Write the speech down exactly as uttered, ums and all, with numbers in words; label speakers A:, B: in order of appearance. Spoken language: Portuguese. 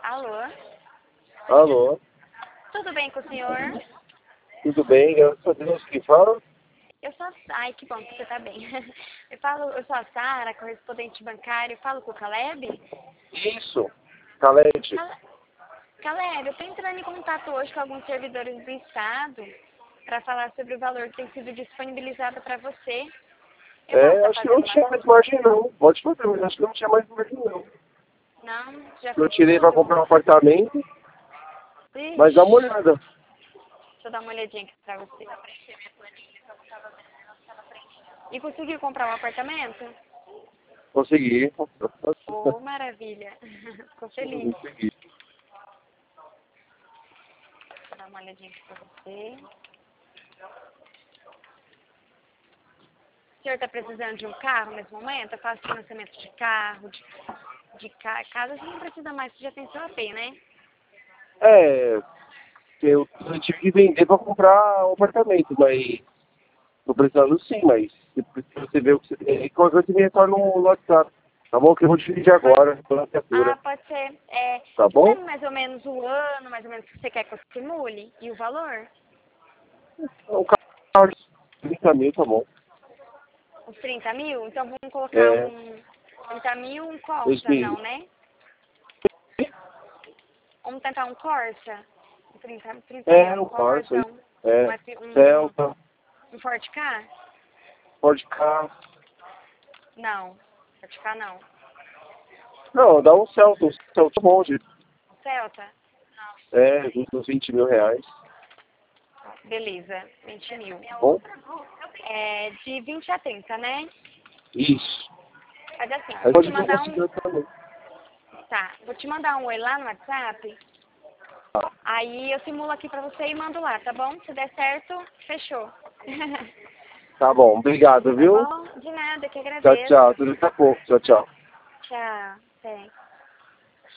A: Alô?
B: Alô?
A: Tudo bem com o senhor?
B: Tudo bem? Graças a Deus. Quem fala?
A: Eu sou a... Ai, que bom que você tá bem. Eu falo, eu sou a Sara, correspondente bancário. Eu falo com o Caleb?
B: Isso. Calete.
A: Cal- Caleb, eu tô entrando em contato hoje com alguns servidores do Estado para falar sobre o valor que tem sido disponibilizado para você. Eu posso
B: É,
A: estar
B: acho que não
A: fazendo
B: tinha
A: uma...
B: mais margem não. Pode fazer, mas acho que não tinha mais margem não.
A: Não? Já
B: Eu
A: fez
B: tirei pra
A: tudo?
B: comprar um apartamento,
A: Ixi,
B: mas dá uma olhada.
A: deixa eu dar uma olhadinha aqui pra você. E conseguiu comprar um apartamento?
B: Consegui.
A: Oh, maravilha. Ficou feliz.
B: Consegui.
A: Vou dar uma olhadinha aqui pra você. O senhor está precisando de um carro nesse momento? Eu faço financiamento de carro, de, de ca... casa, você não precisa mais, você já tem seu A P, né?
B: É, eu, eu tive que vender pra comprar um apartamento, mas tô precisando sim, mas se você vê o que você tem aí, qualquer coisa você me retorna no WhatsApp. Tá bom? Que eu vou dividir agora, pela
A: Ah,
B: assinatura.
A: pode ser. É,
B: Tá
A: você
B: bom?
A: sabe mais ou menos o ano, mais ou menos, que você quer que eu simule? E o valor?
B: Um carro de trinta mil, tá bom.
A: Uns trinta mil? Então vamos colocar
B: É,
A: um trinta mil, um
B: dois
A: Corsa,
B: mil.
A: não, né? Vamos tentar um Corsa? Um trinta, trinta mil,
B: É,
A: um
B: o Corsa,
A: Corsa, um, um,
B: é,
A: F- um,
B: Celta,
A: um Ford Ka?
B: Ford Ka.
A: Não, Ford Ka não.
B: Não, dá um Celta, um Celta bom, de,
A: Um Celta?
B: é, uns vinte mil reais,
A: Beleza, vinte mil.
B: tá bom?
A: É, de vinte a trinta, né?
B: Isso.
A: Mas assim, ó,
B: Aí
A: vou te
B: pode ver
A: mandar
B: essa
A: um...
B: também.
A: Tá, vou te mandar um oi lá no WhatsApp.
B: Tá.
A: Aí eu simulo aqui pra você e mando lá, tá bom? Se der certo, fechou.
B: Tá bom, obrigado,
A: Tá
B: viu?
A: bom? De nada, que
B: Tchau,
A: agradeço.
B: tchau, tudo daqui a pouco, tchau, tchau.
A: Tchau, até.